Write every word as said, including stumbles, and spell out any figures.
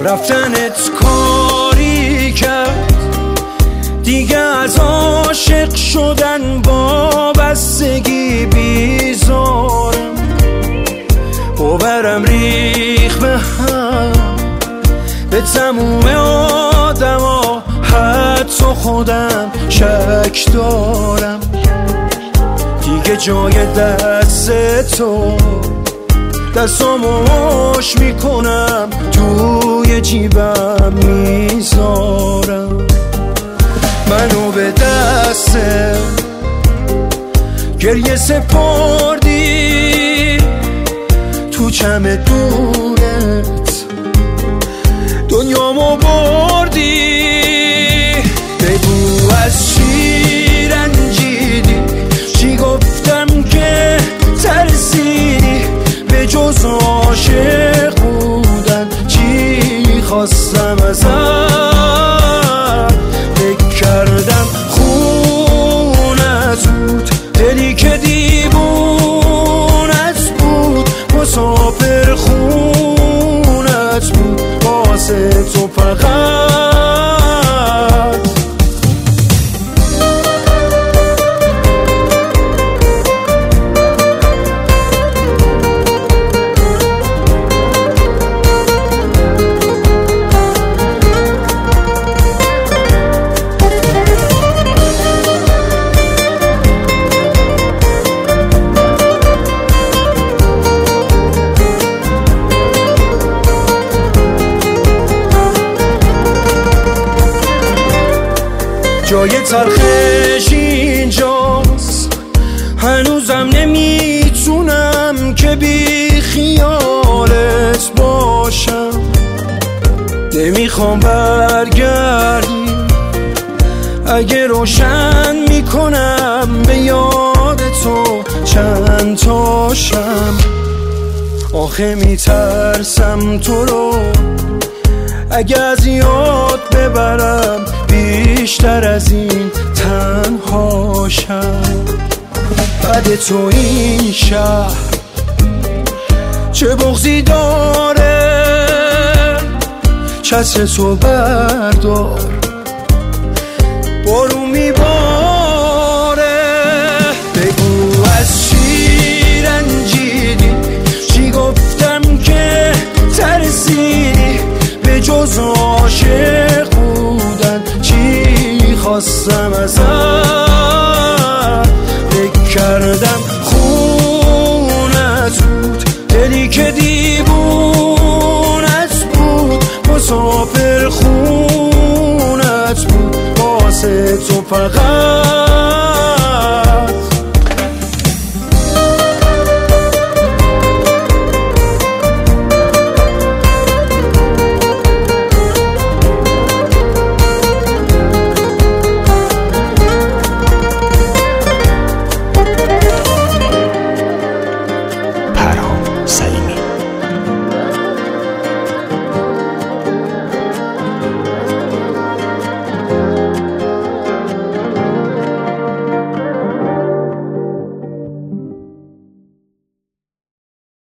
رفتنت کاری کرد دیگه از عاشق شدن وابستگی بیزارم. باورم ریخ به هم به تموم آدم ها، حتی خودم شک دارم. دیگه جای دست تو دستامو مش میکنم، توی جیبم میذارم. منو به دست گریه سپردی، تو چمدونت دنیامو بردی. بگو از چی رنجیدی، چی گفتم که ترسیدی، به جز عاشق بودن چی خواستم ازت. فکر کردم خونت بود، دلی که دیوونت بود، مسافر خونت بود واسه تو فقط. جای تلخش اینجاست، هنوزم نمیتونم که بی خیالت باشم. نمیخوام برگردی، اگه روشن میکنم به یاد تو چند تاشم. آخه میترسم تو رو اگه از یاد ببرم، بیشتر از این تنهاشم. بعد تو این شهر چه بغضی داره، چتر تو بردار بارون میباره. بگو از چی رنجیدی، چی گفتم که ترسیدی، به جز عاشق بودن چی خواستم